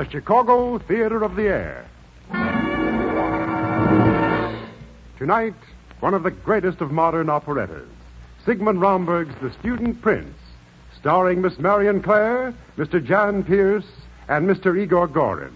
Chicago Theater of the Air. Tonight, one of the greatest of modern operettas, Sigmund Romberg's The Student Prince, starring Miss Marion Clare, Mr. Jan Pierce, and Mr. Igor Gorin.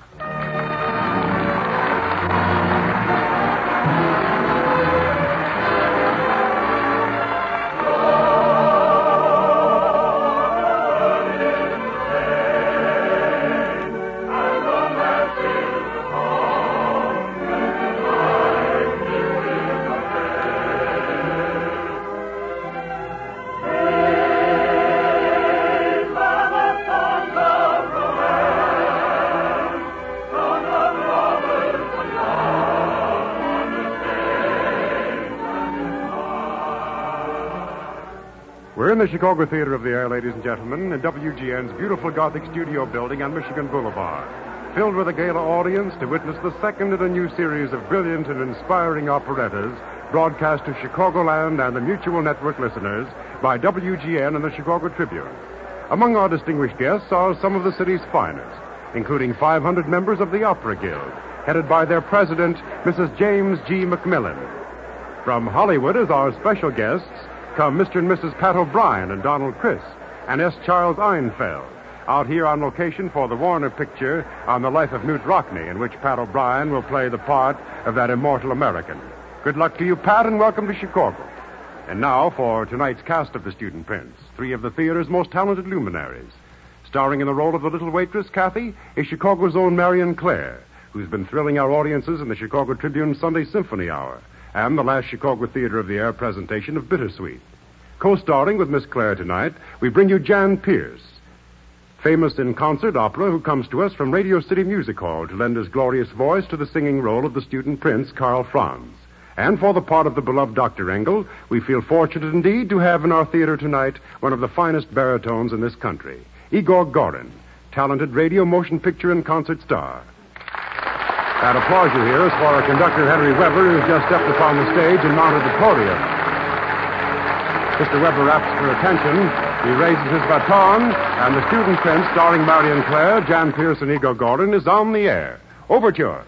We're in the Chicago Theater of the Air, ladies and gentlemen, in WGN's beautiful Gothic studio building on Michigan Boulevard, filled with a gala audience to witness the second in a new series of brilliant and inspiring operettas broadcast to Chicagoland and the Mutual Network listeners by WGN and the Chicago Tribune. Among our distinguished guests are some of the city's finest, including 500 members of the Opera Guild, headed by their president, Mrs. James G. McMillan. From Hollywood as our special guests come Mr. and Mrs. Pat O'Brien and Donald Crisp and S. Charles Einfeld, out here on location for the Warner picture on the life of Knute Rockne, in which Pat O'Brien will play the part of that immortal American. Good luck to you, Pat, and welcome to Chicago. And now for tonight's cast of The Student Prince, three of the theater's most talented luminaries. Starring in the role of the little waitress, Kathy, is Chicago's own Marion Clare, who's been thrilling our audiences in the Chicago Tribune Sunday Symphony Hour and the last Chicago Theater of the Air presentation of Bittersweet. Co-starring with Miss Clare tonight, we bring you Jan Pierce, famous in concert opera, who comes to us from Radio City Music Hall to lend his glorious voice to the singing role of the student prince, Karl Franz. And for the part of the beloved Dr. Engel, we feel fortunate indeed to have in our theater tonight one of the finest baritones in this country, Igor Gorin, talented radio, motion picture, and concert star. That applause you hear is for our conductor, Henry Weber, who's just stepped upon the stage and mounted the podium. Mr. Weber asks for attention. He raises his baton, and the student prince, starring Marion Clare, Jan Pierce, and Igor Gorin, is on the air. Overture.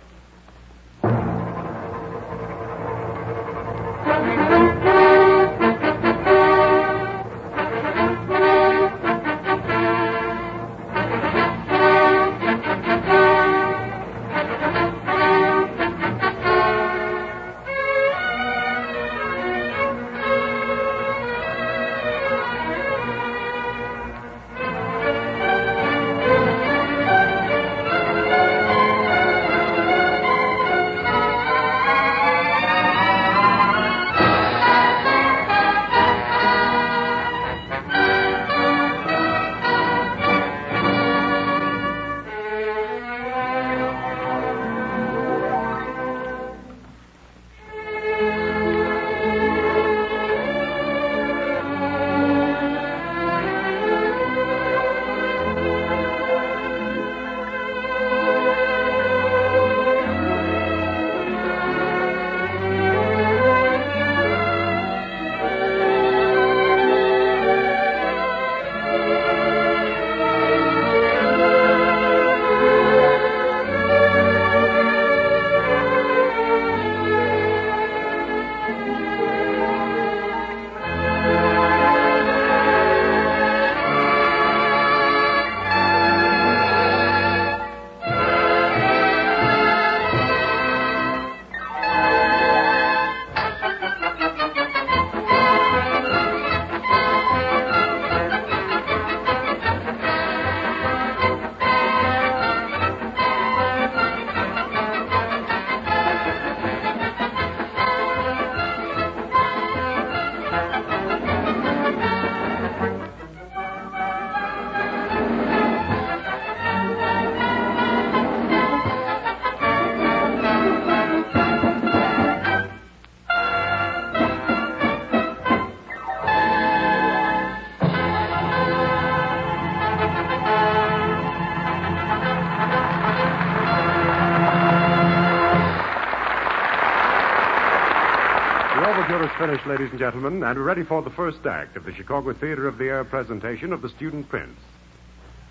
Finished, ladies and gentlemen, and we're ready for the first act of the Chicago Theater of the Air presentation of The Student Prince.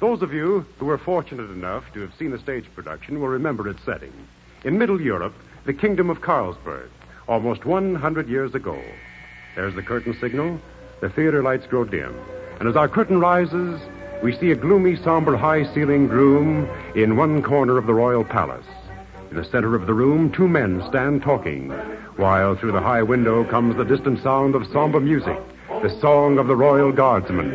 Those of you who were fortunate enough to have seen a stage production will remember its setting. In Middle Europe, the kingdom of Carlsberg, almost 100 years ago. There's the curtain signal. The theater lights grow dim. And as our curtain rises, we see a gloomy, somber, high-ceilinged room in one corner of the royal palace. In the center of the room, two men stand talking, while through the high window comes the distant sound of somber music, the song of the royal guardsmen.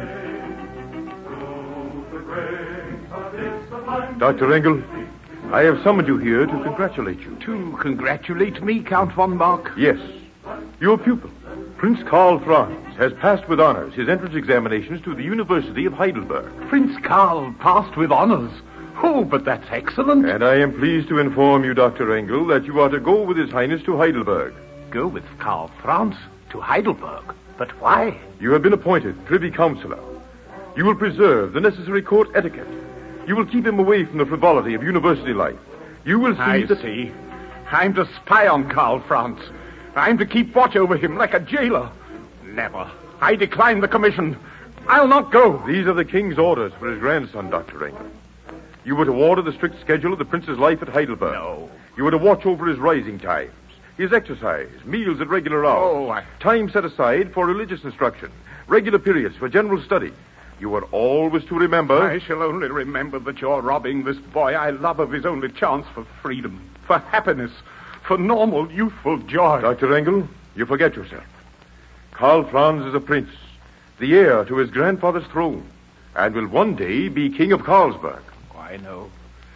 Dr. Engel, I have summoned you here to congratulate you. To congratulate me, Count von Mark? Yes. Your pupil, Prince Karl Franz, has passed with honors his entrance examinations to the University of Heidelberg. Prince Karl passed with honors? Oh, but that's excellent. And I am pleased to inform you, Dr. Engel, that you are to go with His Highness to Heidelberg. Go with Karl Franz to Heidelberg? But why? You have been appointed Privy Councillor. You will preserve the necessary court etiquette. You will keep him away from the frivolity of university life. You will see I see. I'm to spy on Karl Franz. I'm to keep watch over him like a jailer. Never. I decline the commission. I'll not go. These are the king's orders for his grandson, Dr. Engel. You were to order the strict schedule of the prince's life at Heidelberg. No. You were to watch over his rising times, his exercise, meals at regular hours, time set aside for religious instruction, regular periods for general study. You are always to remember... I shall only remember that you're robbing this boy I love of his only chance for freedom, for happiness, for normal youthful joy. Dr. Engel, you forget yourself. Karl Franz is a prince, the heir to his grandfather's throne, and will one day be king of Carlsberg. I know.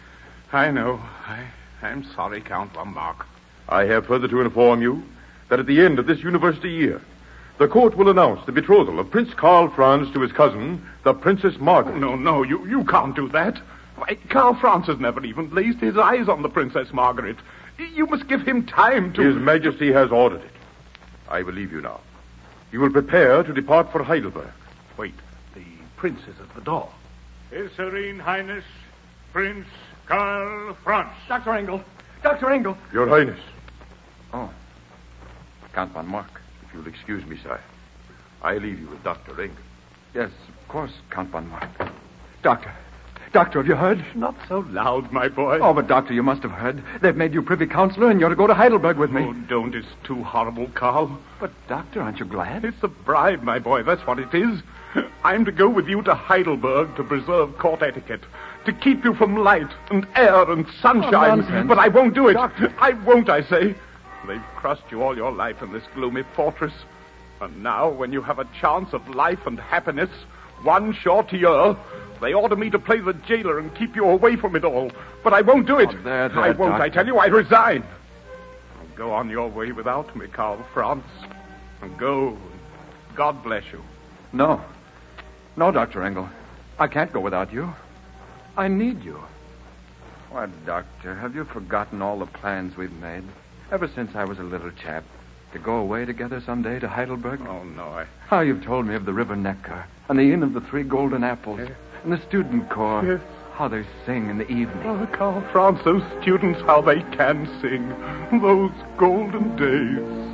I'm sorry, Count von Mark. I have further to inform you that at the end of this university year, the court will announce the betrothal of Prince Karl Franz to his cousin, the Princess Margaret. No, you can't do that. Why, Karl Franz has never even laid his eyes on the Princess Margaret. You must give him time to... His Majesty has ordered it. I believe you now. You will prepare to depart for Heidelberg. Wait, the prince is at the door. His Serene Highness, Prince Karl Franz. Dr. Engel. Your Highness. Oh, Count von Mark. If you'll excuse me, sire, I leave you with Dr. Engel. Yes, of course, Count von Mark. Doctor, have you heard? Not so loud, my boy. Oh, but Doctor, you must have heard. They've made you Privy Councillor and you're to go to Heidelberg with me. Oh, don't. It's too horrible, Karl. But, Doctor, aren't you glad? It's a bribe, my boy. That's what it is. I'm to go with you to Heidelberg to preserve court etiquette, to keep you from light and air and sunshine. Nonsense. But I won't do it. Doctor. I won't, I say. They've crushed you all your life in this gloomy fortress. And now, when you have a chance of life and happiness, one short year, they order me to play the jailer and keep you away from it all. But I won't do it. Oh, there, I won't, Doctor. I tell you. I resign. Go on your way without me, Karl Franz. And go. God bless you. No, Dr. Engel. I can't go without you. I need you. Why, Doctor, have you forgotten all the plans we've made? Ever since I was a little chap. To go away together someday to Heidelberg? Oh, no, How you've told me of the River Neckar, and the Inn of the Three Golden Apples, and the student corps. Yes. How they sing in the evening. Oh, Karl Franz, those students, how they can sing. Those golden days.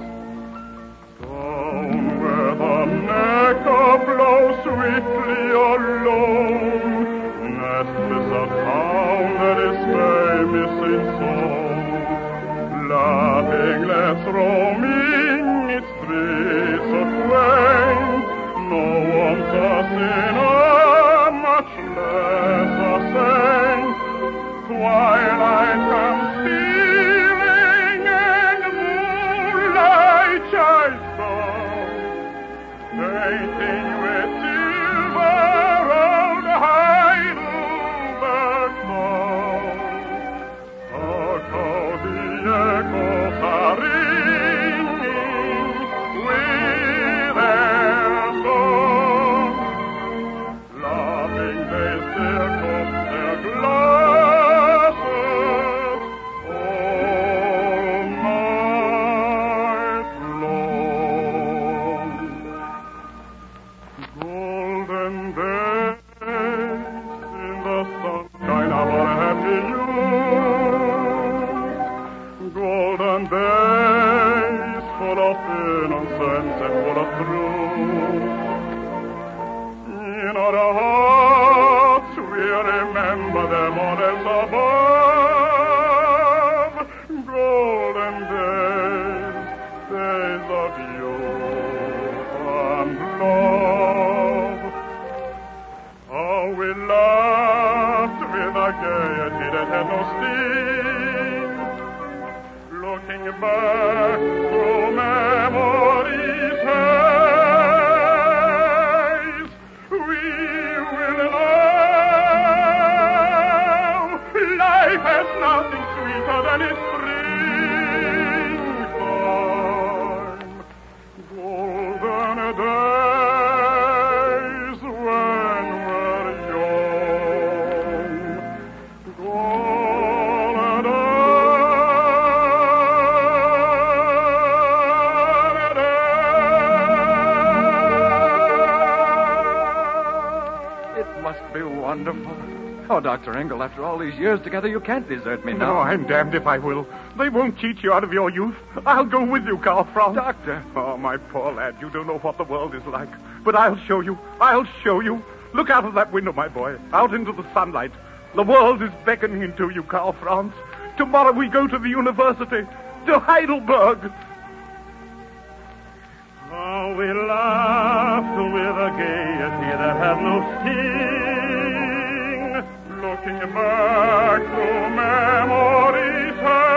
Down where the Neckar flows swiftly along, nests a town that is famous in song. Laughing, let's roaming its streets of quaint. No one's a sinner, much less a saint. Twilight comes stealing and moonlight shines down, painting with silver old Heidelberg town. Hark how the echoes are ringing. through memory's haze. We will know life has nothing sweeter than its springtime. Golden days when we're young. Golden It must be wonderful. Oh, Dr. Engel, after all these years together, you can't desert me now. No, I'm damned if I will. They won't cheat you out of your youth. I'll go with you, Karl Franz. Doctor. Oh, my poor lad, you don't know what the world is like. But I'll show you. I'll show you. Look out of that window, my boy. Out into the sunlight. The world is beckoning to you, Karl Franz. Tomorrow we go to the university. To Heidelberg. Oh, we laughed with a gaiety that had no sting, looking back through memory's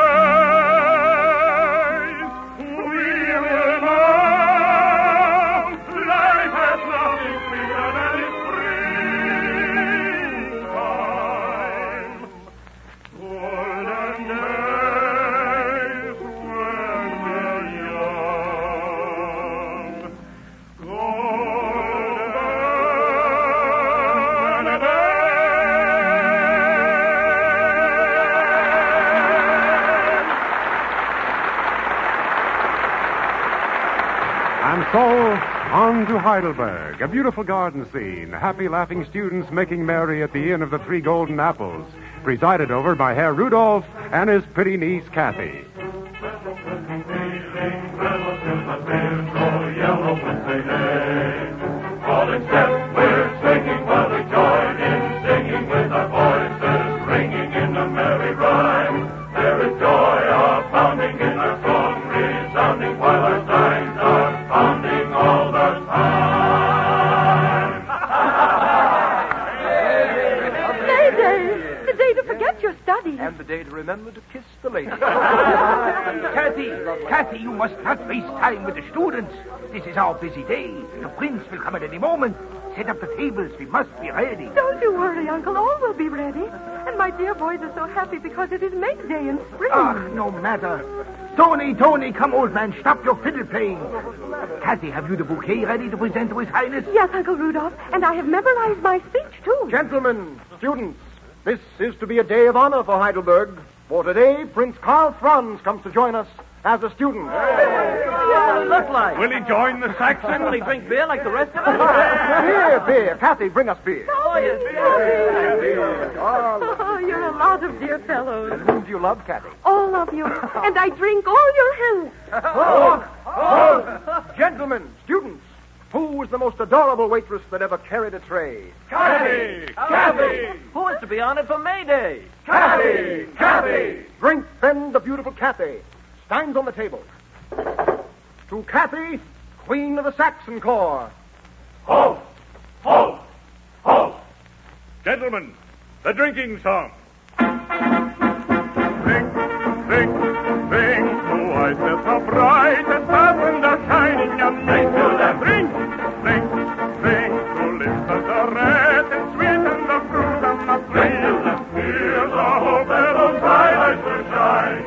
haze. We will know life has nothing sweeter than its springtime. Golden days when we're young. Golden And so, on to Heidelberg, a beautiful garden scene, happy laughing students making merry at the Inn of the Three Golden Apples, presided over by Herr Rudolph and his pretty niece, Kathy. All in step, we're singing while we join in singing with our voices ringing in a merry rhyme. There is joy abounding in our song, resounding while our signs are pounding all the time. May Day! The day to forget your studies. And the day to remember to kiss the lady. Kathy, you must not waste time with the students. This is our busy day. The prince will come at any moment. Set up the tables. We must be ready. Don't you worry, Uncle. All will be ready. And my dear boys are so happy because it is May Day in spring. No matter. Tony, come, old man. Stop your fiddle playing. Kathy, have you the bouquet ready to present to His Highness? Yes, Uncle Rudolph. And I have memorized my speech, too. Gentlemen, students, this is to be a day of honor for Heidelberg. For today, Prince Karl Franz comes to join us as a student. Look like. Will he join the Saxon? Will he drink beer like the rest of us? Beer. Kathy, bring us beer. Oh, you're a lot of dear fellows. And whom do you love, Kathy? All of you. And I drink all your health. Gentlemen, students, who was the most adorable waitress that ever carried a tray? Kathy! Who is to be honored for May Day? Kathy! Drink, then, the beautiful Kathy. Steins on the table. To Kathy, Queen of the Saxon Corps. Ho! Ho! Ho! Gentlemen, the drinking song. Sing, sing, sing, the whiteness of brightest heaven, the shining and sing to them. Sing, sing, sing, to lips that are red and sweet and the fruit and the tree. Here's the hope that those bright eyes will shine,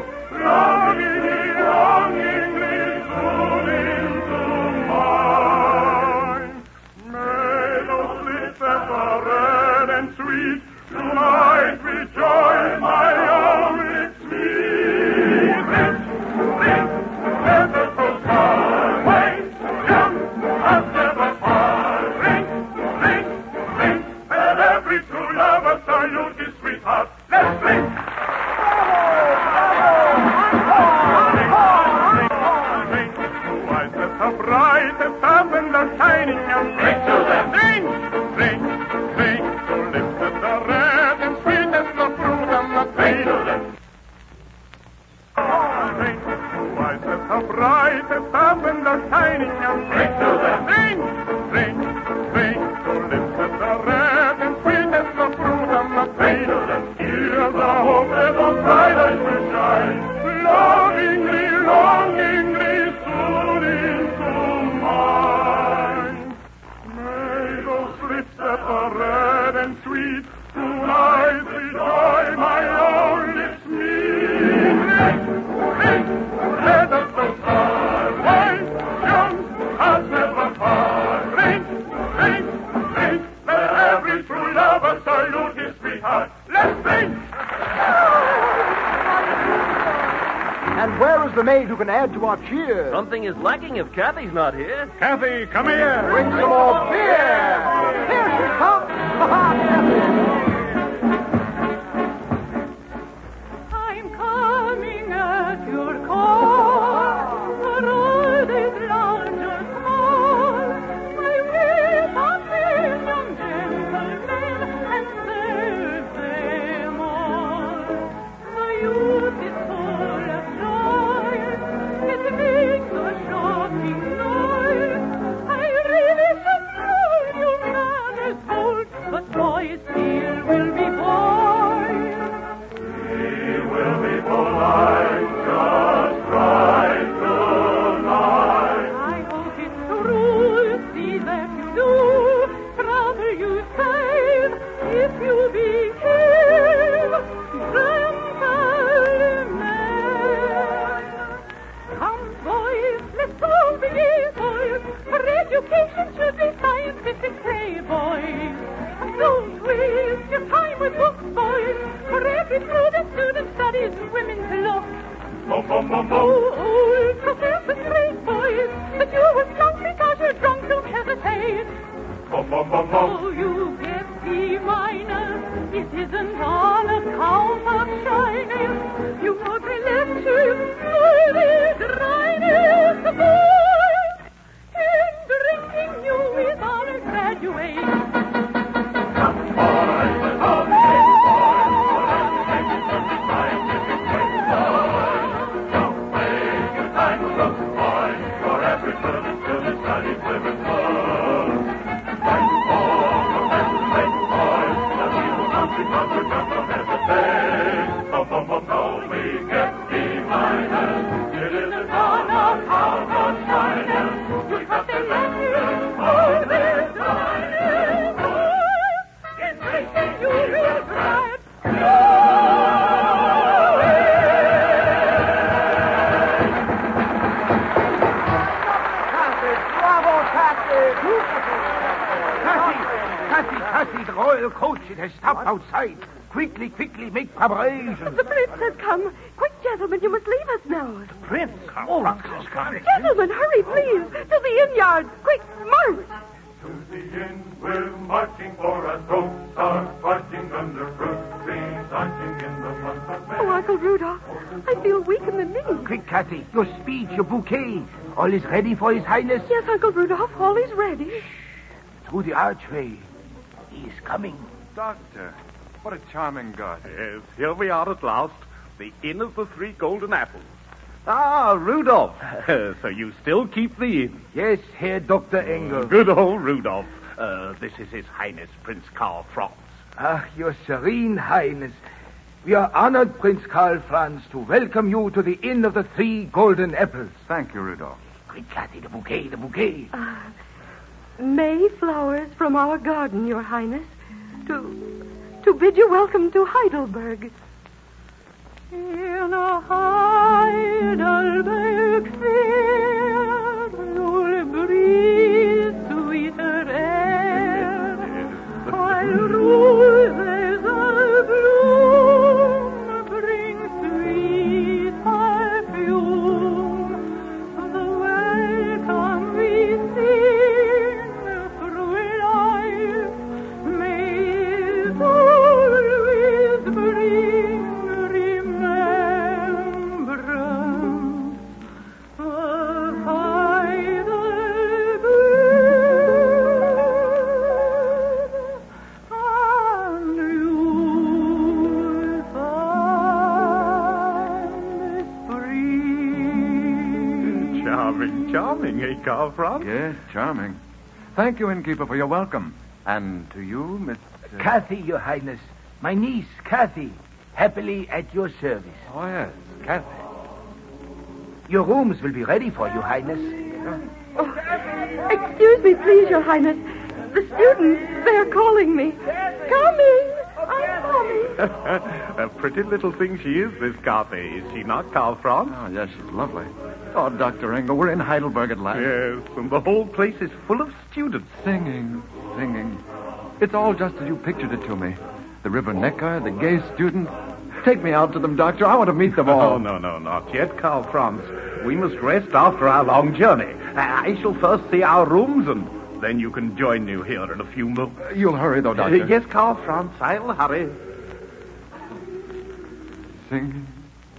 longingly soon into mine. May those lips that are red and sweet tonight rejoice my only sweet. Ring, ring, ever so far away, young as never far. Ring, ring, ring, and every true lover salute his sweetheart. Let's ring. The brightest heaven, the shining and ring to them. Sing, sing, sing, to lips that are red and sweet as the fruit and the tree. To them. Sing, the brightest heaven, the shining and ring to them. Sing, sing, sing, to lips that are red and sweet as the fruit and the tree. To them. Here's the hope that those bright eyes will shine, longingly, longing. the maid who can add to our cheer. Something is lacking if Kathy's not here. Kathy, come here. Bring some more beer. Here she comes. I'm coming at your call. For all is large or small. I will not fail young gentlemen and serve them all. The youth is full of joy. It makes a shocking noise. I really should know you manners hold, but boys still will be boys. We will be polite, just right tonight. I hope it's the rule, see that you do, trouble you save, if you behave, gentlemen. Come, boys, let's all be gay, boys, for education should be scientific play, boys. Don't waste your time with books, boys, for every student studies women's look. Oh, old Professor Straight, boys, but you were drunk because you're drunk, don't hesitate. Oh, you get C minus, it isn't on account of shyness. You know they lecture for the dryness, boys. In drinking you with honor graduate. Kathy, the royal coach, it has stopped outside. Quickly, make preparations. The prince has come. Quick, gentlemen, you must leave us now. Prince? Oh, Uncle Scarlet. Gentlemen, hurry, please. To the inn yard. Quick, march. To the inn we're marching for our throats are parching under fruit trees, arching in the month of May. Oh, Uncle Rudolph, I feel weak in the knees. Quick, Kathy, your speech, your bouquet. All is ready for His Highness? Yes, Uncle Rudolph, all is ready. Through the archway. He is coming. Doctor, what a charming garden. Yes, here we are at last. The Inn of the Three Golden Apples. Ah, Rudolph. So you still keep the inn? Yes, Herr Dr. Engel. Good old Rudolph. This is His Highness Prince Karl Franz. Ah, Your Serene Highness. We are honored, Prince Karl Franz, to welcome you to the Inn of the Three Golden Apples. Thank you, Rudolph. Quick, Kathy, the bouquet. Mayflowers from our garden, Your Highness, to bid you welcome to Heidelberg. In a Heidelberg fair, you'll breathe sweeter air, while roses abloom bring sweet perfume. The welcome we sing through life may always bring remembrance of Heidelberg and youth and spring. Charming, eh, Karl Franz? Yes, charming. Thank you, innkeeper, for your welcome. And to you, Miss... Kathy, Your Highness. My niece, Kathy. Happily at your service. Oh, yes, Kathy. Your rooms will be ready for you, Highness. Oh, excuse me, please, Your Highness. The students, they're calling me. Coming! I'm coming. A pretty little thing she is, this Kathy. Is she not, Karl Franz? Oh, yes, she's lovely. Oh, Dr. Engel, we're in Heidelberg at last. Yes, and the whole place is full of students. Singing. It's all just as you pictured it to me. The River Neckar, the gay students. Take me out to them, Doctor. I want to meet them all. Oh, no, not yet, Karl Franz. We must rest after our long journey. I shall first see our rooms, and then you can join me here in a few moments. You'll hurry, though, Doctor. Yes, Karl Franz, I'll hurry. Singing.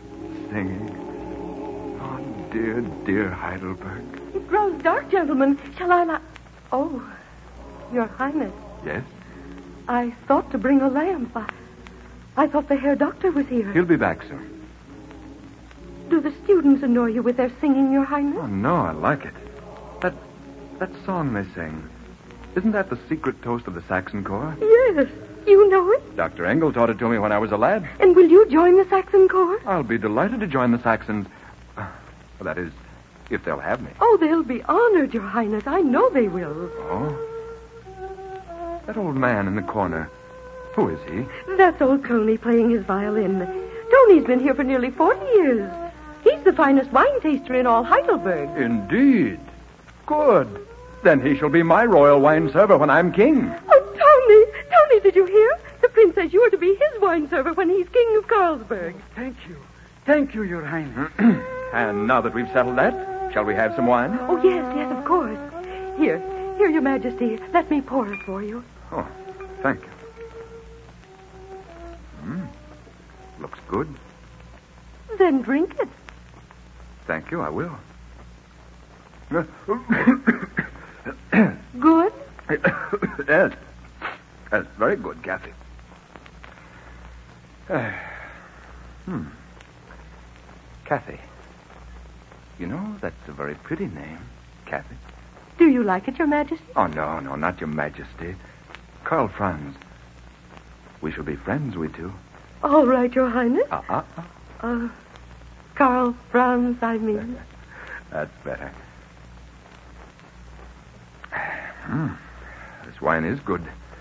Oh, dear, dear Heidelberg. It grows dark, gentlemen. Shall I not... Oh, Your Highness. Yes? I thought to bring a lamp. I thought the Herr Doctor was here. He'll be back soon. Do the students annoy you with their singing, Your Highness? Oh, no, I like it. That song they sing. Isn't that the secret toast of the Saxon Corps? Yes. You know it? Dr. Engel taught it to me when I was a lad. And will you join the Saxon Corps? I'll be delighted to join the Saxons. Well, that is, if they'll have me. Oh, they'll be honored, Your Highness. I know they will. Oh? That old man in the corner. Who is he? That's old Coney playing his violin. Tony's been here for nearly 40 years. He's the finest wine taster in all Heidelberg. Indeed. Good. Then he shall be my royal wine server when I'm king. Oh, Tony, did you hear? The prince says you are to be his wine server when he's king of Carlsberg. Thank you, Your Highness. And now that we've settled that, shall we have some wine? Oh, yes, of course. Here, Your Majesty, let me pour it for you. Oh, thank you. Looks good. Then drink it. Thank you, I will. Good? Yes. That's very good, Kathy. Kathy. You know, that's a very pretty name, Kathy. Do you like it, Your Majesty? Oh, no, not Your Majesty. Karl Franz. We shall be friends, we two. All right, Your Highness. Karl Franz, I mean. That's better. This wine is good.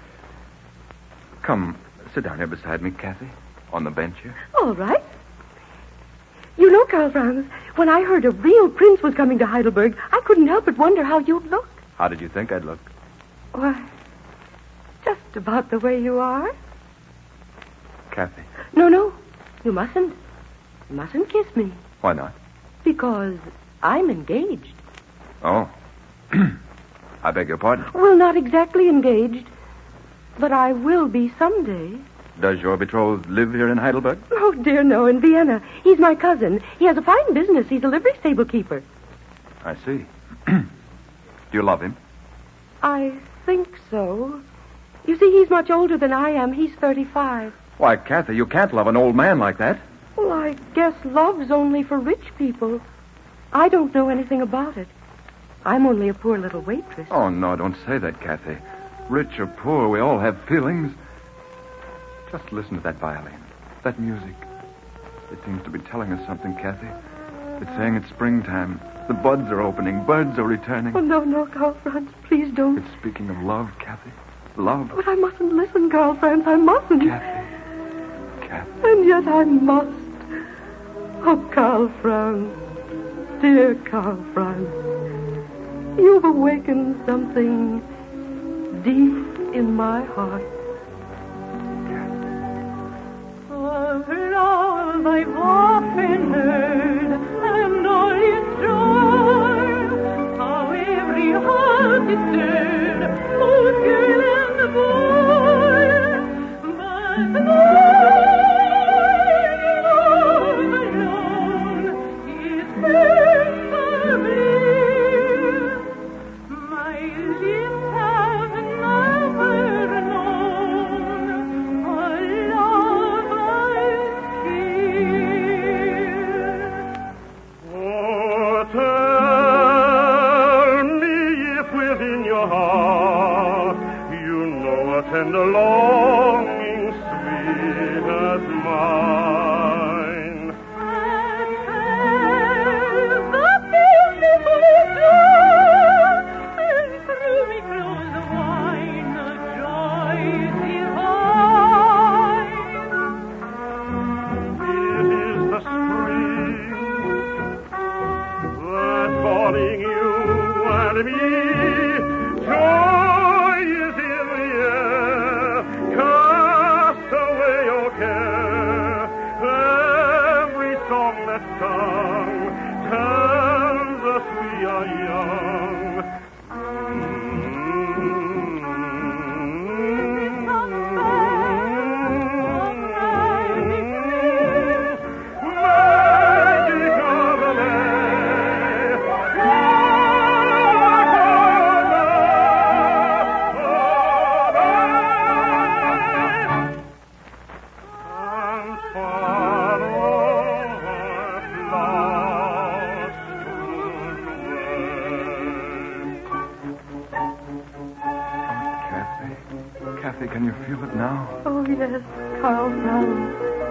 Come, sit down here beside me, Kathy, on the bench here. All right. You know, Karl Franz, when I heard a real prince was coming to Heidelberg, I couldn't help but wonder how you'd look. How did you think I'd look? Why, just about the way you are. Kathy. No, you mustn't. You mustn't kiss me. Why not? Because I'm engaged. Oh. I beg your pardon. Well, not exactly engaged, but I will be someday. Does your betrothed live here in Heidelberg? Oh, dear, no, in Vienna. He's my cousin. He has a fine business. He's a livery stable keeper. I see. Do you love him? I think so. You see, he's much older than I am. He's 35. Why, Kathy, you can't love an old man like that. Well, I guess love's only for rich people. I don't know anything about it. I'm only a poor little waitress. Oh, no, don't say that, Kathy. Rich or poor, we all have feelings. Just listen to that violin, that music. It seems to be telling us something, Kathy. It's saying it's springtime. The buds are opening. Birds are returning. Oh, no, Karl Franz, please don't. It's speaking of love, Kathy. Love. But I mustn't listen, Karl Franz. I mustn't. Kathy. And yet I must. Oh, Karl Franz. Dear Karl Franz. You've awakened something deep in my heart. Of love I've often heard, and all is joy. How every heart is stirred, both girl and boy. But love alone is first for me. My lips have never known a love I feel. Oh, tell me if within your Kathy, can you feel it now? Oh, yes, Karl Franz.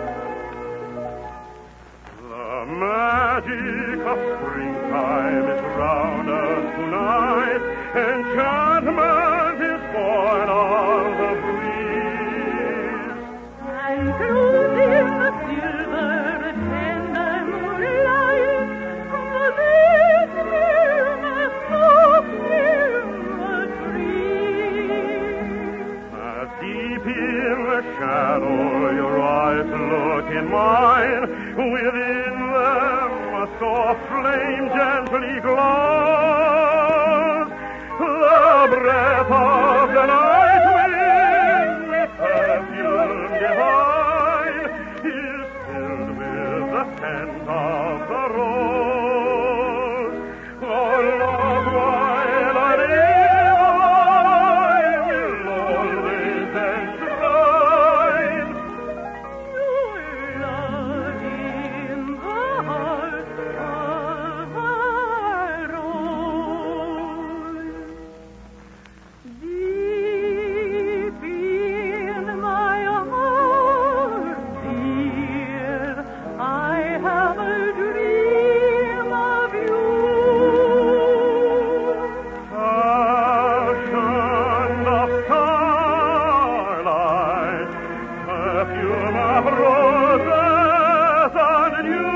The magic of springtime is round us tonight. Enchantment is born on the breeze. I cruise in the silver, tender moonlight. This stillness of the trees. As deep in the shadow your eyes look in mine, within them a soft flame gently glows. The breath of the night wind with perfume divine is filled with the scent of the rose. Oh, love, while I live, I will always enshrine Your love in the heart of our own. Deep in my heart, dear, I have a dream of you. Fashioned of starlight, perfume of roses and dew.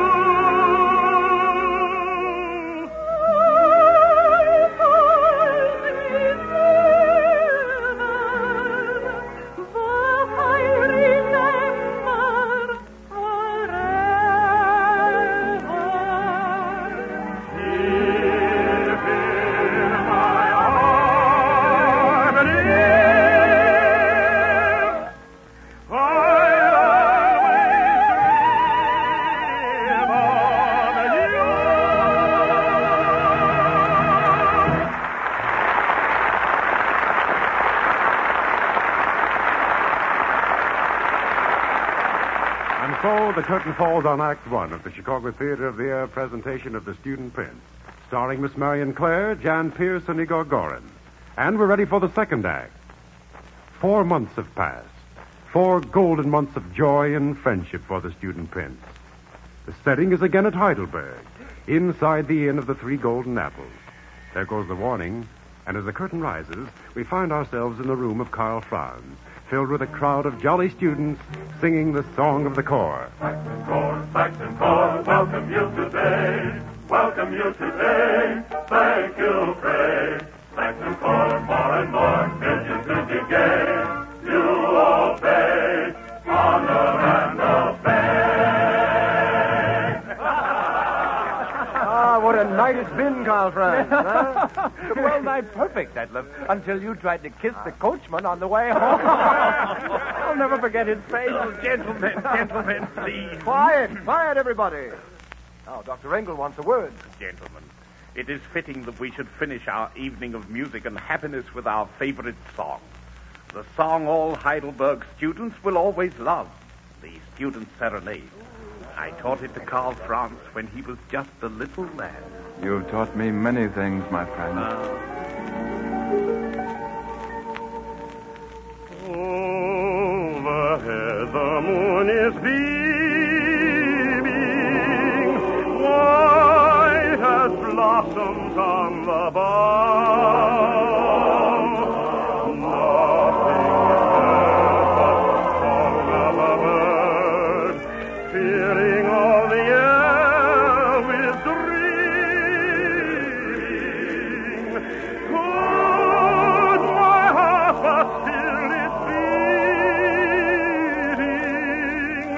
And so the curtain falls on Act One of the Chicago Theater of the Air presentation of The Student Prince, starring Miss Marion Clare, Jan Pierce, and Igor Gorin. And we're ready for the second act. 4 months have passed. 4 golden months of joy and friendship for the Student Prince. The setting is again at Heidelberg, inside the Inn of the Three Golden Apples. There goes the warning, and as the curtain rises, we find ourselves in the room of Karl Franz, filled with a crowd of jolly students singing the song of the corps. Saxon Corps, welcome you today. Welcome you today. Thank you, pray. Saxon Corps, more and more, millions to be gay. You obey, honor and obey. Ah, what a night it's been, Karl Franz. Huh? Well, nigh perfect, Detlef, until you tried to kiss the coachman on the way home. I'll never forget his face. Oh, gentlemen, please. Quiet, everybody. Now, Dr. Engel wants a word. Gentlemen, it is fitting that we should finish our evening of music and happiness with our favorite song. The song all Heidelberg students will always love, the Student Serenade. I taught it to Karl Franz when he was just a little lad. You've taught me many things, my friend. Overhead the moon is beaming, white as blossoms on the bough. Nothing but the song of a bird, filling all the air with dreaming. Could my heart but still its beating,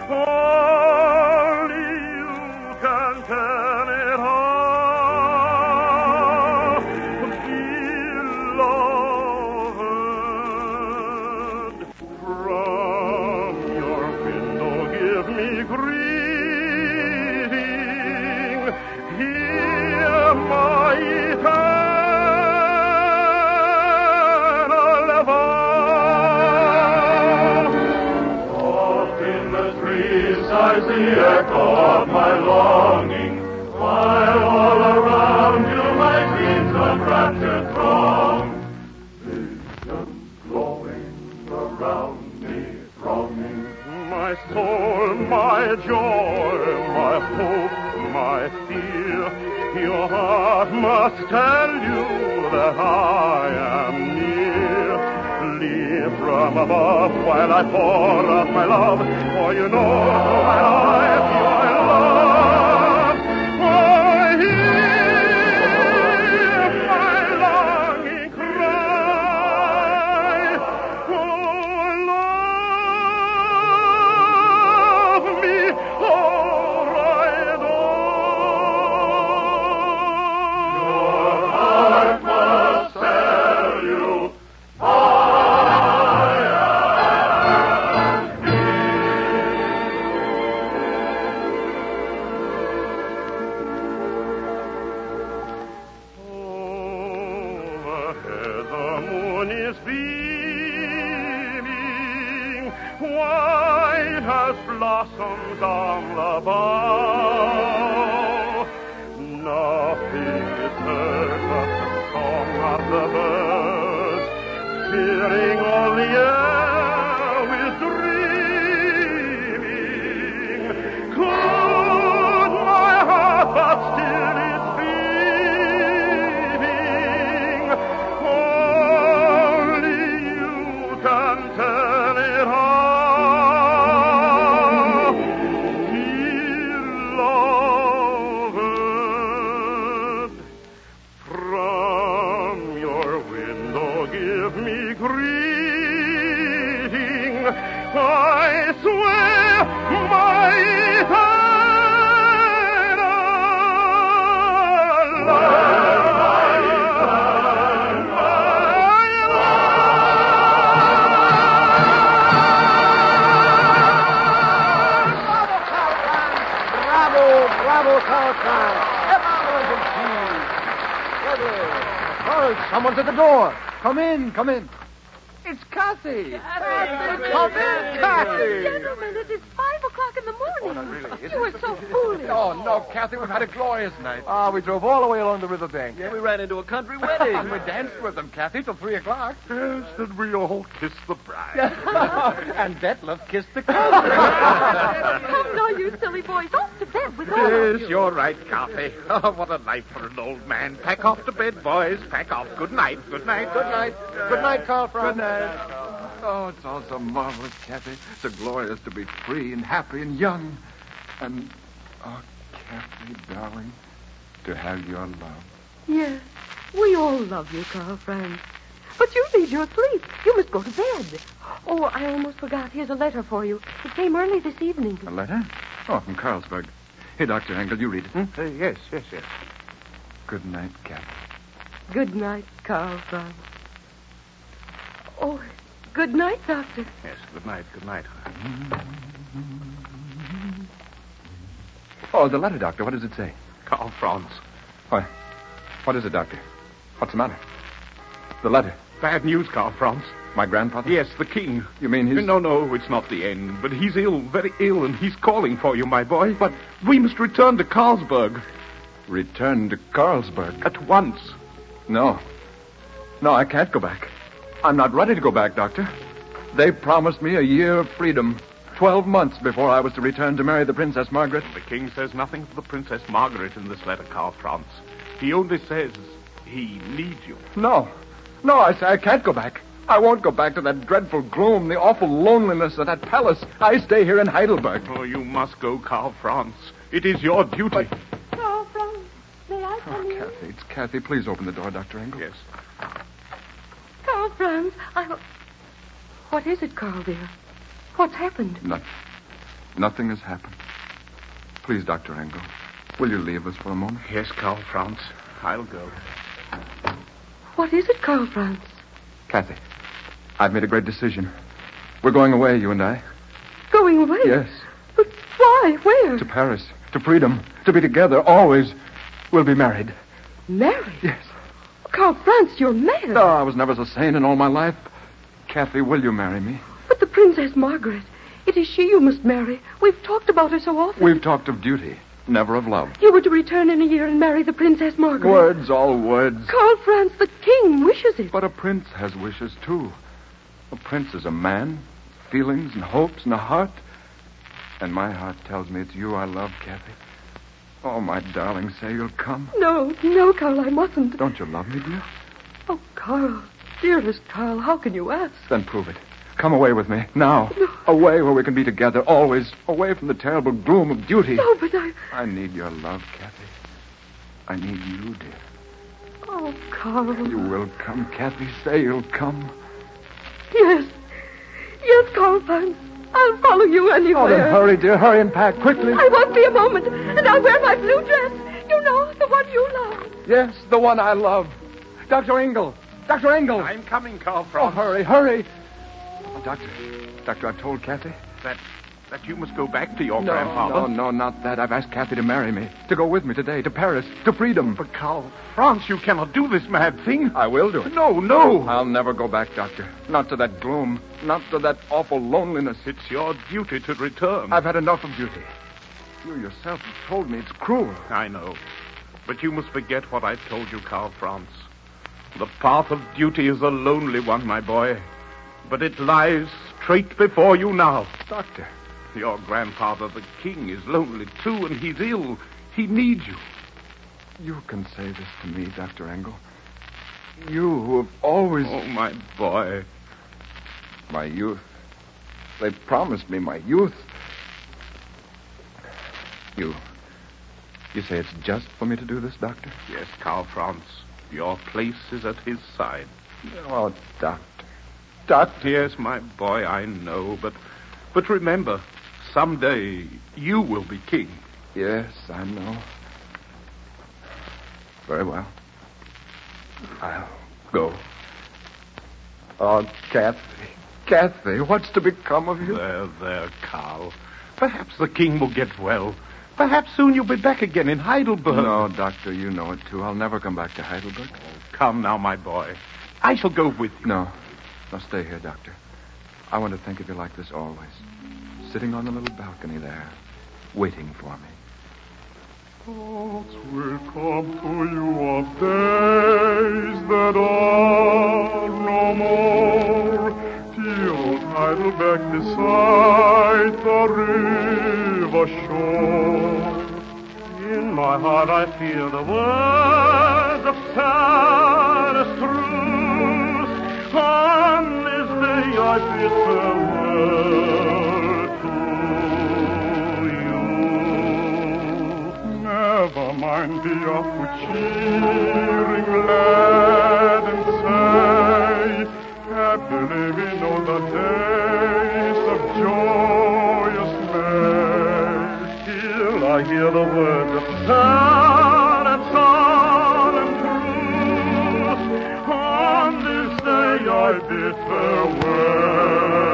only you can turn it on. Beloved, from your window give me greeting. Hear my eternal vow. Oft in the trees I see echo of my longing, while all around you my dreams of rapture throng. Visions glowing heart must tell you that I am near. Leave from above while I pour out my love, for you know my life you I love. Oh, hear my longing cry. Oh, love me, oh, right on. Your heart must tell you I am overhead the moon is beaming, white as blossoms on the bough. Nothing is heard but the song of the birds, filling all the air with dreaming. Could my heart but still is beating, only you can turn it on. Beloved, from your window give me greeting. I swear my Bravo, Carl Franz. Oh, someone's at the door. Come in. It's Kathy. Come in, Kathy. Gentlemen, it is 5 o'clock in the morning. Oh, no, really, You were so foolish. Oh, no, Kathy, we've had a glorious night. We drove all the way along the riverbank. We ran into a country wedding. We danced with them, Kathy, till 3 o'clock. Yes, and we all kissed the bride. And Detlef kissed the cousin. Come now, you silly boys. Off to bed with all of Yes, you. you're right, Kathy. Oh, what a life for an old man. Pack off to bed, boys. Pack off. Good night. Good night. Good night. Good night, Carl Franz. Good night. Oh, it's all so marvelous, Kathy. So glorious to be free and happy and young. And, oh, Kathy, darling, to have your love. Yes, we all love you, Carl Franz. But you need your sleep. You must go to bed. Oh, I almost forgot. Here's a letter for you. It came early this evening. A letter? Oh, from Carlsberg. Hey, Dr. Engel, you read it. Yes. Good night, Kathy. Good night, Carl Franz. Oh, good night, Doctor. Yes, good night. Oh, the letter, Doctor. What does it say? Carl Franz. Why? What is it, Doctor? What's the matter? The letter. Bad news, Carl Franz. My grandfather? Yes, the king. You mean he's... No, it's not the end. But he's ill, very ill, and he's calling for you, my boy. But we must return to Carlsberg. Return to Carlsberg? At once. No, I can't go back. I'm not ready to go back, Doctor. They promised me a year of freedom, 12 months before I was to return to marry the Princess Margaret. The king says nothing for the Princess Margaret in this letter, Carl Franz. He only says he needs you. No, I say I can't go back. I won't go back to that dreadful gloom, the awful loneliness of that palace. I stay here in Heidelberg. Oh, you must go, Carl Franz. It is your duty. Carl Franz, may I come in? Kathy, it's Kathy. Please open the door, Dr. Engel. Yes. Carl Franz, What is it, Carl, dear? What's happened? Nothing has happened. Please, Dr. Engel, will you leave us for a moment? Yes, Carl Franz. I'll go. What is it, Carl Franz? Kathy, I've made a great decision. We're going away, you and I. Going away? Yes. But why? Where? To Paris. To freedom. To be together, always. We'll be married. Married? Yes. Carl Franz, you're mad. No, I was never so sane in all my life. Kathy, will you marry me? But the Princess Margaret. It is she you must marry. We've talked about her so often. We've talked of duty, never of love. You were to return in a year and marry the Princess Margaret. Words, all words. Carl Franz, the king wishes it. But a prince has wishes, too. A prince is a man, feelings and hopes and a heart. And my heart tells me it's you I love, Kathy. Oh, my darling, say you'll come. No, Carl, I mustn't. Don't you love me, dear? Oh, Carl, dearest Carl, how can you ask? Then prove it. Come away with me, now. No. Away where we can be together, always. Away from the terrible gloom of duty. No, but I need your love, Kathy. I need you, dear. Oh, Carl. You will come, Kathy. Say you'll come. Yes, Carl Franz. I'll follow you anywhere. Oh, then hurry, dear. Hurry and pack quickly. I won't be a moment, and I'll wear my blue dress. You know, the one you love. Yes, the one I love. Dr. Engel. Dr. Engel. I'm coming, Carl Oh, Franz. hurry. Oh, Doctor, I've told Kathy. That you must go back to your grandfather. No, not that. I've asked Kathy to marry me. To go with me today, to Paris, to freedom. But, Carl Franz, you cannot do this mad thing. I will do it. No. I'll never go back, Doctor. Not to that gloom. Not to that awful loneliness. It's your duty to return. I've had enough of duty. You yourself have told me it's cruel. I know. But you must forget what I told you, Carl Franz. The path of duty is a lonely one, my boy. But it lies straight before you now. Doctor. Your grandfather, the king, is lonely, too, and he's ill. He needs you. You can say this to me, Dr. Engel. You who have always... Oh, my boy. My youth. They promised me my youth. You say it's just for me to do this, Doctor? Yes, Carl Franz. Your place is at his side. Oh, Doctor. Yes, my boy, I know. But remember, someday you will be king. Yes, I know. Very well. I'll go. Oh, Kathy, what's to become of you? There, Carl. Perhaps the king will get well. Perhaps soon you'll be back again in Heidelberg. No, Doctor, you know it, too. I'll never come back to Heidelberg. Oh, come now, my boy. I shall go with you. No, stay here, Doctor. I want to think of you like this always. Sitting on the little balcony there, waiting for me. Thoughts will come to you of days that are no more, till Heidelberg beside the river shore. In my heart I feel the words of saddest truth. On this day I bid farewell to you. Never mind the awful cheering lad and say, happily we know the days of joyous May. Still I hear the words of sad and solemn truth. On this day I bid farewell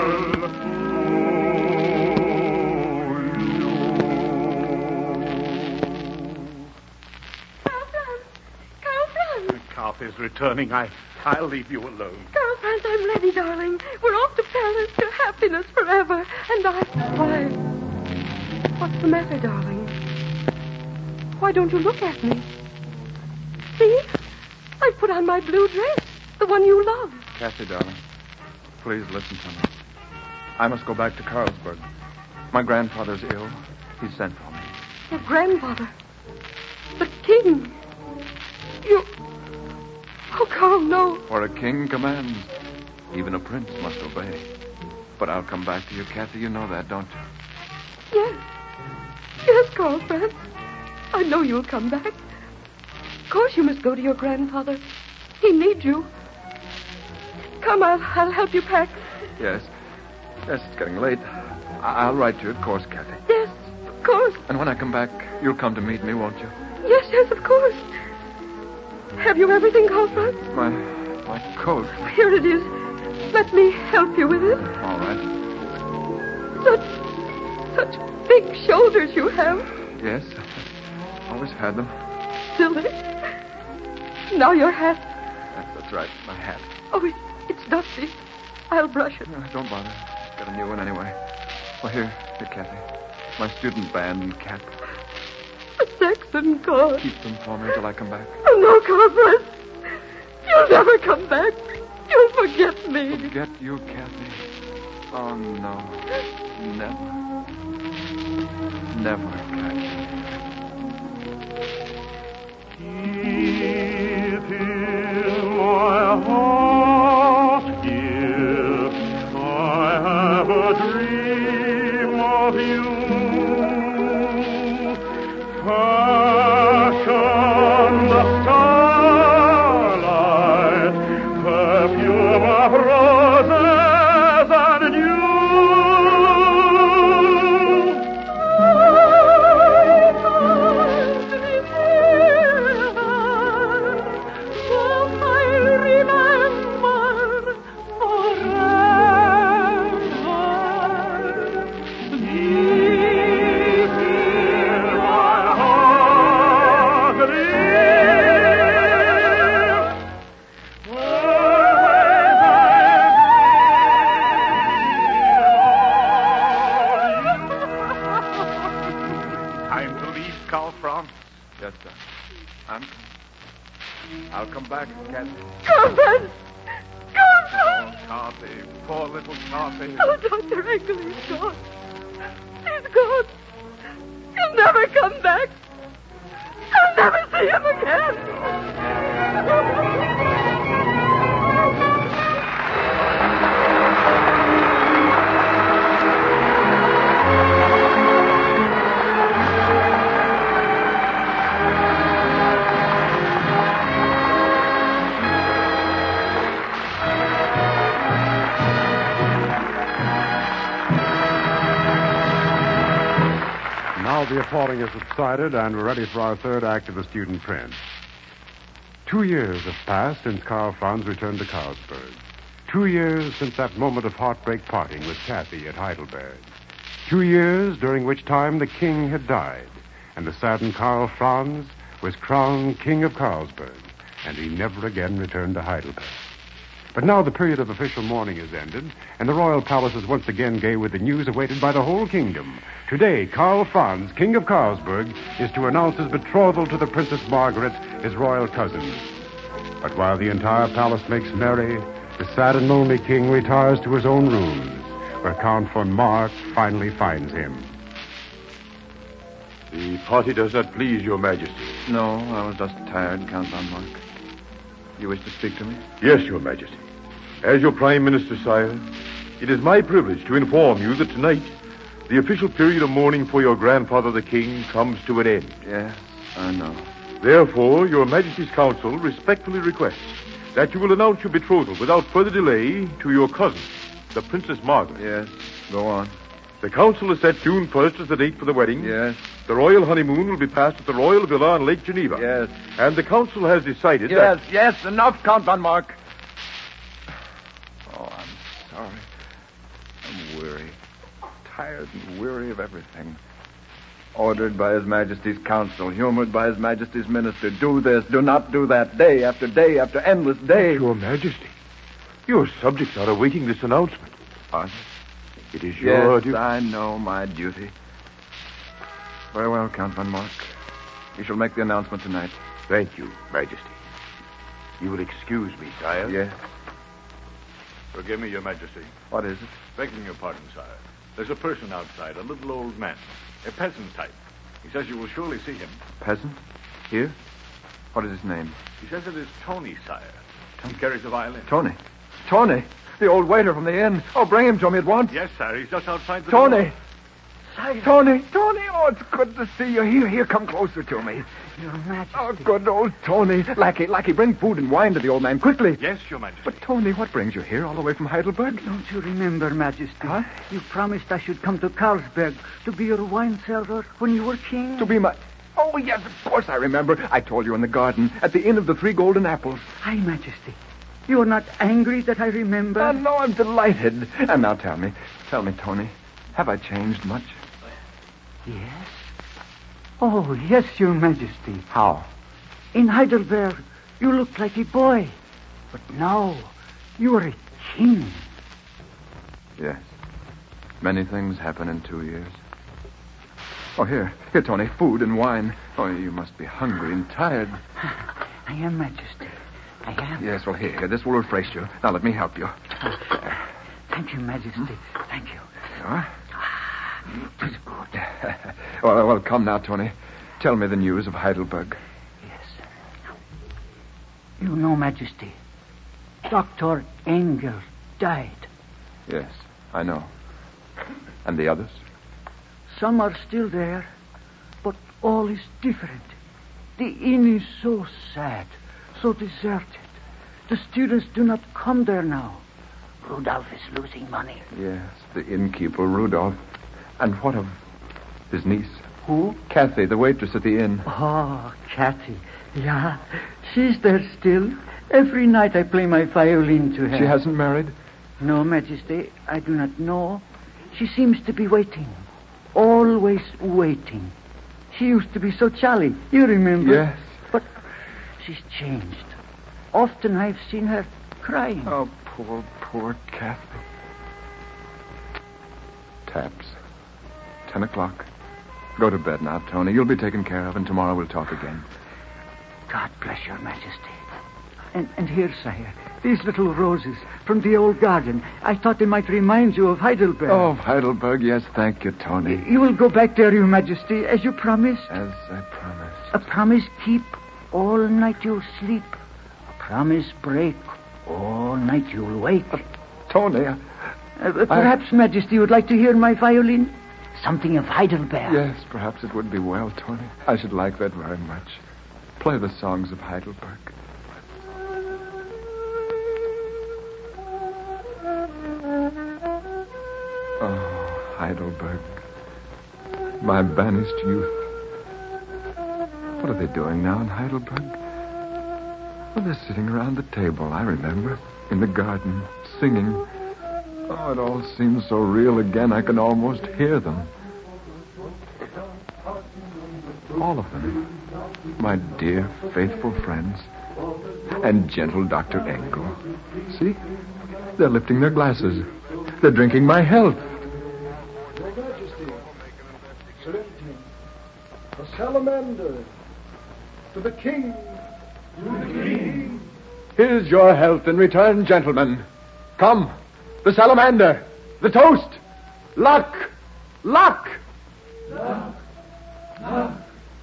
Carl Franz. The calf is returning. I'll leave you alone. Carl Franz, I'm ready, darling. We're off to Paris, to happiness forever. And why? What's the matter, darling? Why don't you look at me? See? I've put on my blue dress, the one you love. Kathy, darling, please listen to me. I must go back to Carlsberg. My grandfather's ill. He sent for me. Your grandfather. The king. You... Oh, Carl, no. For a king commands. Even a prince must obey. But I'll come back to you, Kathy. You know that, don't you? Yes. Yes, Carl Franz. I know you'll come back. Of course you must go to your grandfather. He needs you. Come, I'll help you pack. Yes. Yes, it's getting late. I'll write to you, of course, Kathy. Yes, of course. And when I come back, you'll come to meet me, won't you? Yes, of course. Have you everything, Carl Franz? My coat. Here it is. Let me help you with it. All right. Such big shoulders you have. Yes, always had them. Silly. Now your hat. That's right, my hat. Oh, it's dusty. I'll brush it. No, don't bother. Got a new one anyway. Well, here, Kathy. My student band and cap. A Saxon god. Keep them for me till I come back. Oh, no, Carl Franz. You'll never come back. You'll forget me. Forget you, Kathy? Oh, no. Never. Never, Kathy. Deep in my heart, dear, I have a dream of you. Fashion the starlight, perfume of roses and dew. Time to leave, Karl Franz. Yes, sir. I'll come back, Kathy. Carlson! Carlson! Carthy, poor little Carthy. Oh, Dr. Engel, he's gone. He's gone. He'll never come back. I'll never see him again. Now the applauding has subsided, and we're ready for our third act of the student prince. 2 years have passed since Karl Franz returned to Carlsberg. 2 years since that moment of heartbreak parting with Kathy at Heidelberg. 2 years during which time the king had died, and the saddened Karl Franz was crowned King of Carlsberg, and he never again returned to Heidelberg. But now the period of official mourning is ended, and the royal palace is once again gay with the news awaited by the whole kingdom. Today, Karl Franz, King of Carlsberg, is to announce his betrothal to the Princess Margaret, his royal cousin. But while the entire palace makes merry, the sad and lonely king retires to his own rooms, where Count von Mark finally finds him. The party does not please your majesty. No, I was just tired, Count von Mark. You wish to speak to me? Yes, your majesty. As your prime minister, sire, it is my privilege to inform you that tonight the official period of mourning for your grandfather, the king, comes to an end. Yes, I know. Therefore, your majesty's council respectfully requests that you will announce your betrothal without further delay to your cousin, the Princess Margaret. Yes, go on. The council has set June 1st as the date for the wedding. Yes. The royal honeymoon will be passed at the royal villa on Lake Geneva. Yes. And the council has decided that... Yes, enough, Count von Mark. Oh, I'm sorry. I'm weary. Tired and weary of everything. Ordered by His Majesty's council, humored by His Majesty's minister. Do this, do not do that, day after endless day. Your Majesty, your subjects are awaiting this announcement. Are they? It is your Yes, duty. I know my duty. Very well, Count von Mark. We shall make the announcement tonight. Thank you, Majesty. You will excuse me, sire? Yes. Forgive me, Your Majesty. What is it? Begging your pardon, sire. There's a person outside, a little old man. A peasant type. He says you will surely see him. Peasant? Here? What is his name? He says it is Tony, sire. He carries a violin. Tony. Tony! The old waiter from the inn. Oh, bring him to me at once. Yes, sir. He's just outside the Tony! door. Tony! Oh, it's good to see you. Here, come closer to me. Your Majesty. Oh, good old Tony. Lackey, bring food and wine to the old man, quickly. Yes, Your Majesty. But, Tony, what brings you here all the way from Heidelberg? Don't you remember, Majesty? Huh? You promised I should come to Carlsberg to be your wine cellar when you were king. To be my... Oh, yes, of course I remember. I told you in the garden, at the Inn of the Three Golden Apples. Aye, Majesty. You are not angry that I remember? Oh, no, I'm delighted. And now tell me, Tony, have I changed much? Yes. Oh, yes, Your Majesty. How? In Heidelberg, you looked like a boy. But now, you are a king. Yes. Many things happen in 2 years. Oh, here, Tony, food and wine. Oh, you must be hungry and tired. I am, Majesty. I am. Yes, well, here, this will refresh you. Now, let me help you. Thank you, Majesty. Thank you. Sure. It is good. Well, come now, Tony. Tell me the news of Heidelberg. Yes. You know, Majesty, Dr. Engel died. Yes, I know. And the others? Some are still there, but all is different. The inn is so sad, so deserted. The students do not come there now. Rudolph is losing money. Yes, the innkeeper, Rudolph. And what of his niece? Who? Kathy, the waitress at the inn. Oh, Kathy. Yeah, she's there still. Every night I play my violin to her. She hasn't married? No, Majesty, I do not know. She seems to be waiting. Always waiting. She used to be so jolly. You remember? Yes. But she's changed. Often I've seen her crying. Oh, poor Kathy. Taps. 10 o'clock. Go to bed now, Tony. You'll be taken care of, and tomorrow we'll talk again. God bless your Majesty. And here, sire, these little roses from the old garden. I thought they might remind you of Heidelberg. Oh, Heidelberg, yes, thank you, Tony. You will go back there, your Majesty, as you promised. As I promised. A promise keep, all night you'll sleep. A promise break, all night you'll wake. Tony, perhaps, Majesty, you would like to hear my violin? Something of Heidelberg. Yes, perhaps it would be well, Tony. I should like that very much. Play the songs of Heidelberg. Oh, Heidelberg. My banished youth. What are they doing now in Heidelberg? Well, they're sitting around the table, I remember. In the garden, singing. Oh, it all seems so real again, I can almost hear them. All of them. My dear, faithful friends. And gentle Dr. Engel. See? They're lifting their glasses. They're drinking my health. Your Majesty, Serenity, a salamander, to the king. To the king. Here's your health in return, gentlemen. Come, the salamander, the toast. Luck! Luck! Luck! Luck!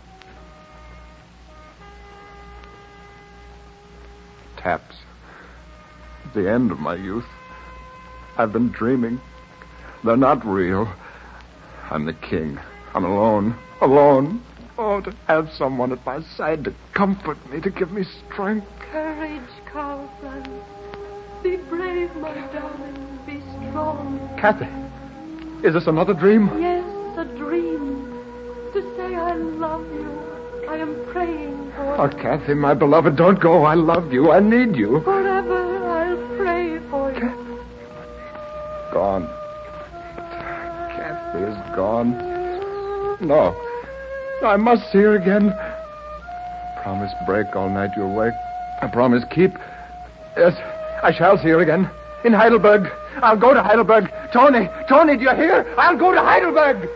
Taps. The end of my youth. I've been dreaming. They're not real. I'm the king. I'm alone. Alone. Oh, to have someone at my side to comfort me, to give me strength. Courage, Karl Franz. Be brave, my darling. Be strong. Kathy, is this another dream? Yes, a dream. To say I love you. I am praying for you. Oh, Kathy, my beloved, don't go. I love you. I need you. Forever I'll pray for you. Gone. Kathy is gone. No. I must see her again. Promise break all night you'll wake. I promise keep. Yes, I shall see her again. In Heidelberg. I'll go to Heidelberg. Tony, do you hear? I'll go to Heidelberg.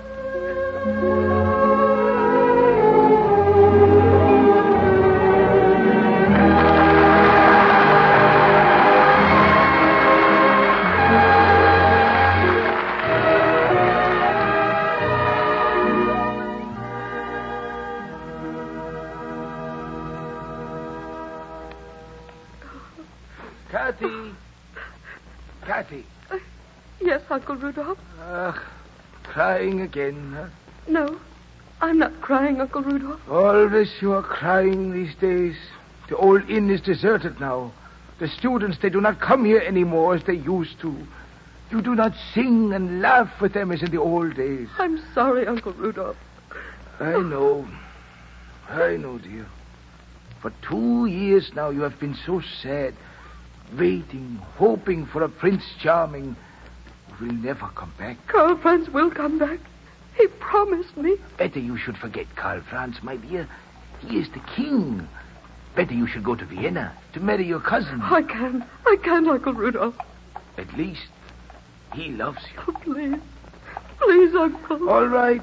Kathy. Yes, Uncle Rudolph? Crying again, huh? No, I'm not crying, Uncle Rudolph. Always you are crying these days. The old inn is deserted now. The students, they do not come here anymore as they used to. You do not sing and laugh with them as in the old days. I'm sorry, Uncle Rudolph. I know, dear. For 2 years now you have been so sad, waiting, hoping for a Prince Charming who will never come back. Karl Franz will come back. He promised me. Better you should forget Karl Franz, my dear. He is the king. Better you should go to Vienna to marry your cousin. I can, Uncle Rudolph. At least he loves you. Oh, please, Uncle. All right.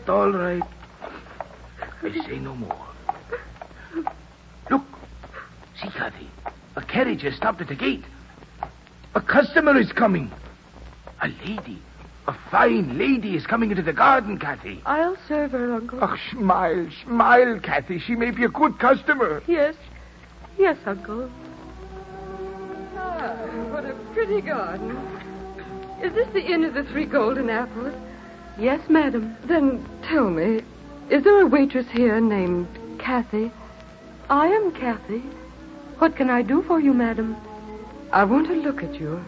I say no more. Look, see, Kathy, a carriage has stopped at the gate. A customer is coming. A lady, A fine lady is coming into the garden, Kathy. I'll serve her, Uncle. Oh, smile, Kathy. She may be a good customer. Yes. Yes, Uncle. Ah, what a pretty garden. Is this the Inn of the Three Golden Apples? Yes, madam. Then tell me, is there a waitress here named Kathy? I am Kathy. What can I do for you, madam? I want to look at you.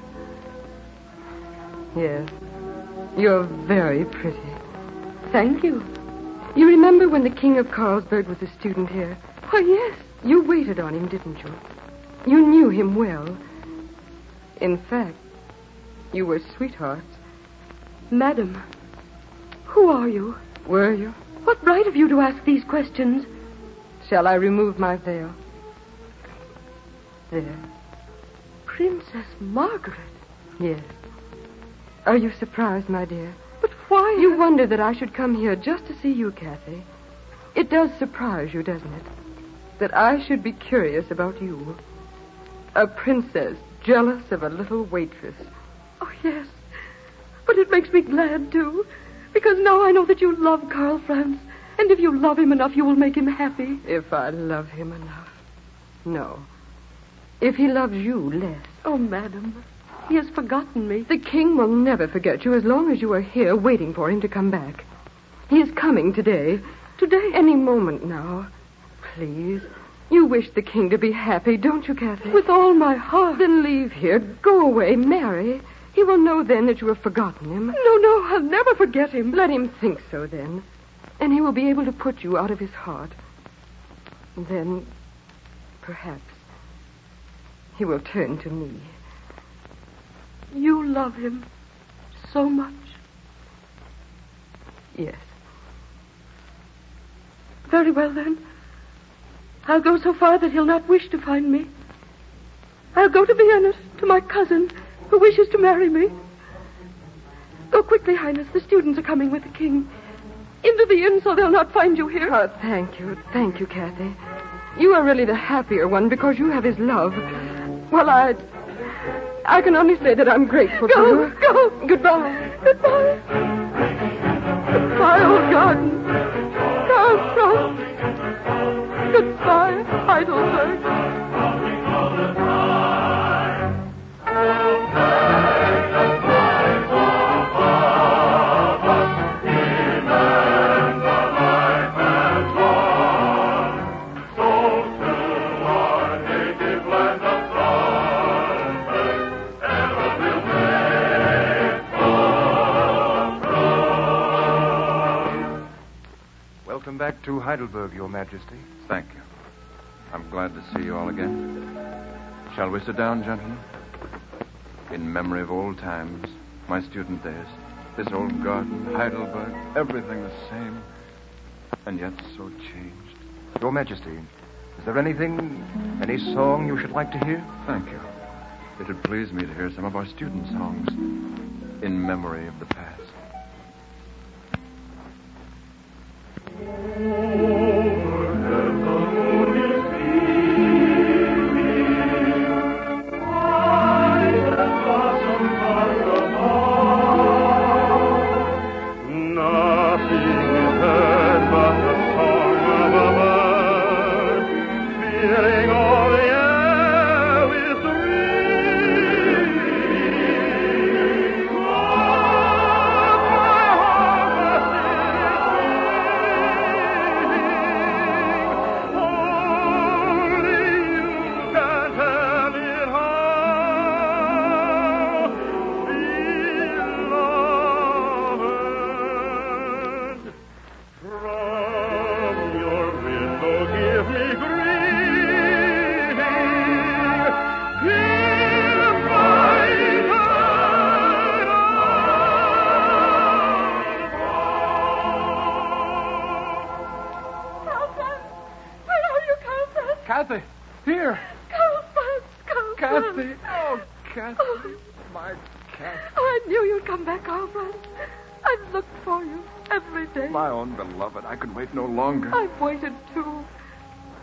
Yes. You're very pretty. Thank you. You remember when the King of Carlsberg was a student here? Why, yes. You waited on him, didn't you? You knew him well. In fact, you were sweethearts. Madam, who are you? Were you? What right have you to ask these questions? Shall I remove my veil? There. Princess Margaret. Yes. Are you surprised, my dear? But why? You wonder that I should come here just to see you, Kathy. It does surprise you, doesn't it? That I should be curious about you. A princess jealous of a little waitress. Oh, yes. But it makes me glad, too. Because now I know that you love Karl Franz. And if you love him enough, you will make him happy. If I love him enough. No. If he loves you less. Oh, madam, he has forgotten me. The king will never forget you as long as you are here waiting for him to come back. He is coming today. Today? Any moment now. Please. You wish the king to be happy, don't you, Kathy? With all my heart. Then leave here. Go away. Marry. He will know then that you have forgotten him. No, I'll never forget him. Let him think so then. And he will be able to put you out of his heart. Then, perhaps, he will turn to me. You love him so much? Yes. Very well, then. I'll go so far that he'll not wish to find me. I'll go to Vienna, to my cousin, who wishes to marry me. Go quickly, Highness. The students are coming with the king. Into the inn so they'll not find you here. Oh, thank you. Thank you, Kathy. You are really the happier one because you have his love. Well, I can only say that I'm grateful to you. Go. Goodbye. Goodbye. Goodbye, old garden. Karl Franz. Goodbye, Heidelberg. Welcome back to Heidelberg, Your Majesty. Thank you. I'm glad to see you all again. Shall we sit down, gentlemen? In memory of old times, my student days, this old garden, Heidelberg, everything the same, and yet so changed. Your Majesty, is there any song you should like to hear? Thank you. It would please me to hear some of our student songs in memory of the past. Kathy, here. Karl Kathy. Oh, Kathy. Oh. My Kathy. Oh, I knew you'd come back, Karl Franz. I've looked for you every day. My own beloved. I could wait no longer. I've waited, too.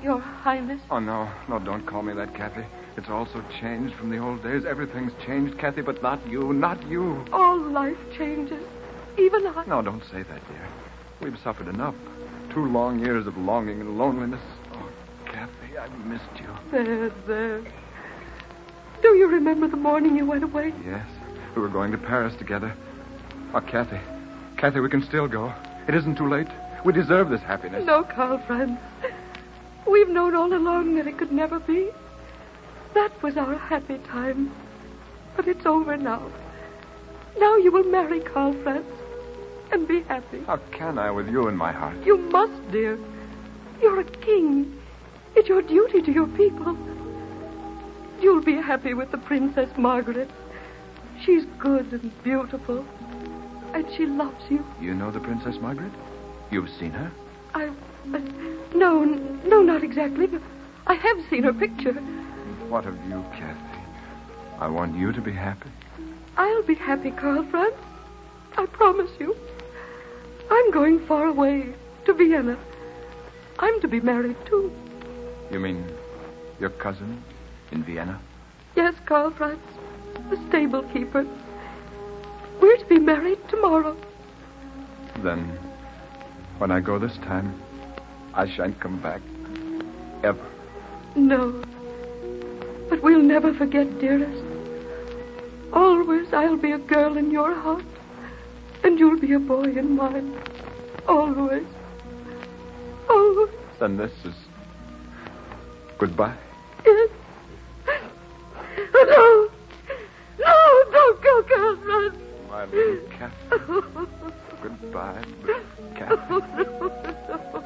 Your Highness. Oh, no. No, don't call me that, Kathy. It's all so changed from the old days. Everything's changed, Kathy, but not you. Not you. All life changes. Even I. No, don't say that, dear. We've suffered enough. 2 long years of longing and loneliness. Oh, Kathy, I missed you. There. Do you remember the morning you went away? Yes. We were going to Paris together. Oh, Kathy. Kathy, we can still go. It isn't too late. We deserve this happiness. No, Karl Franz. We've known all along that it could never be. That was our happy time. But it's over now. Now you will marry Karl Franz and be happy. How can I with you in my heart? You must, dear. You're a king. It's your duty to your people. You'll be happy with the Princess Margaret. She's good and beautiful. And she loves you. You know the Princess Margaret? You've seen her? No, not exactly, but I have seen her picture. What of you, Kathy? I want you to be happy. I'll be happy, Karl Franz. I promise you. I'm going far away, to Vienna. I'm to be married, too. You mean your cousin in Vienna? Yes, Karl Franz, the stable keeper. We're to be married tomorrow. Then, when I go this time, I shan't come back. Ever. No. But we'll never forget, dearest. Always I'll be a girl in your heart, and you'll be a boy in mine. Always. Always. Then this is goodbye. Yes. No. No, don't go, Karl Franz. My little Kathy. Goodbye, Kathy. Oh, no.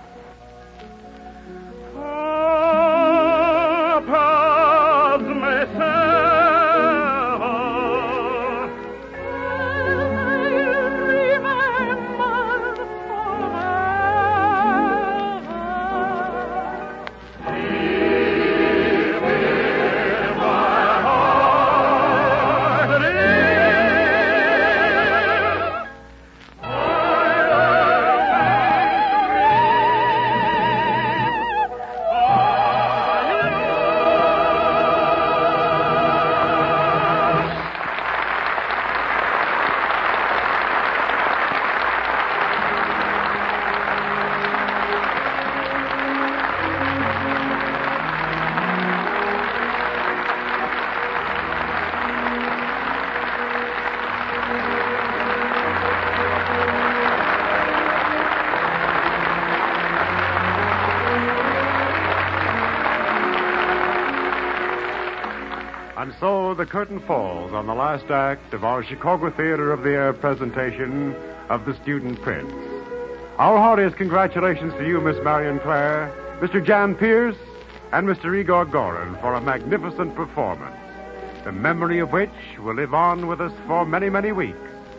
And so the curtain falls on the last act of our Chicago Theater of the Air presentation of The Student Prince. Our heartiest congratulations to you, Miss Marion Clare, Mr. Jan Pierce, and Mr. Igor Gorin for a magnificent performance, the memory of which will live on with us for many, many weeks.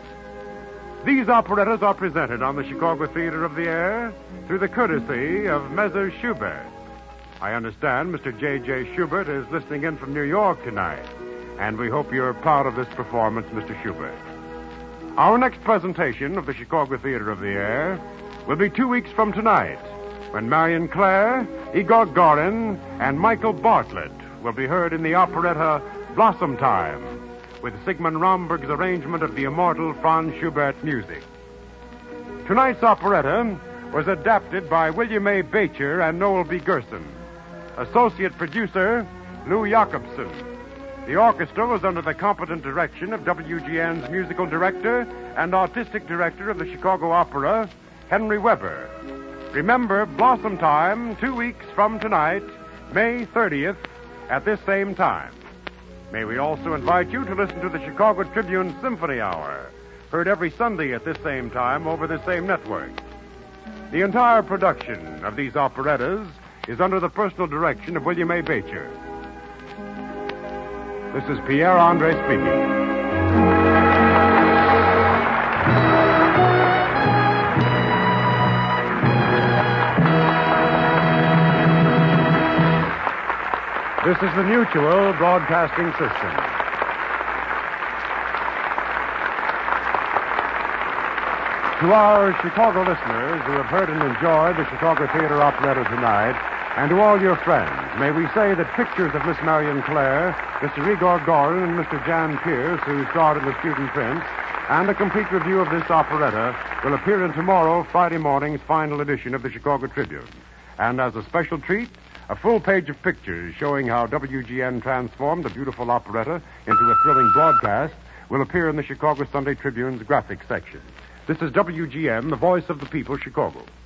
These operettas are presented on the Chicago Theater of the Air through the courtesy of Messrs. Schubert. I understand Mr. J.J. Schubert is listening in from New York tonight, and we hope you're proud of this performance, Mr. Schubert. Our next presentation of the Chicago Theater of the Air will be 2 weeks from tonight, when Marion Clare, Igor Gorin, and Michael Bartlett will be heard in the operetta Blossom Time, with Sigmund Romberg's arrangement of the immortal Franz Schubert music. Tonight's operetta was adapted by William A. Beecher and Noel B. Gerson. Associate producer, Lou Jacobson. The orchestra was under the competent direction of WGN's musical director and artistic director of the Chicago Opera, Henry Weber. Remember, Blossom Time, 2 weeks from tonight, May 30th, at this same time. May we also invite you to listen to the Chicago Tribune Symphony Hour, heard every Sunday at this same time over the same network. The entire production of these operettas is under the personal direction of William A. Beecher. This is Pierre Andre speaking. This is the Mutual Broadcasting System. To our Chicago listeners who have heard and enjoyed the Chicago Theater operetta tonight, And to all your friends, may we say that pictures of Miss Marion Clare, Mr. Igor Gorin, and Mr. Jan Pierce, who starred in The Student Prince, and a complete review of this operetta will appear in tomorrow, Friday morning's final edition of the Chicago Tribune. And as a special treat, a full page of pictures showing how WGN transformed a beautiful operetta into a thrilling broadcast will appear in the Chicago Sunday Tribune's graphics section. This is WGN, the voice of the people, Chicago.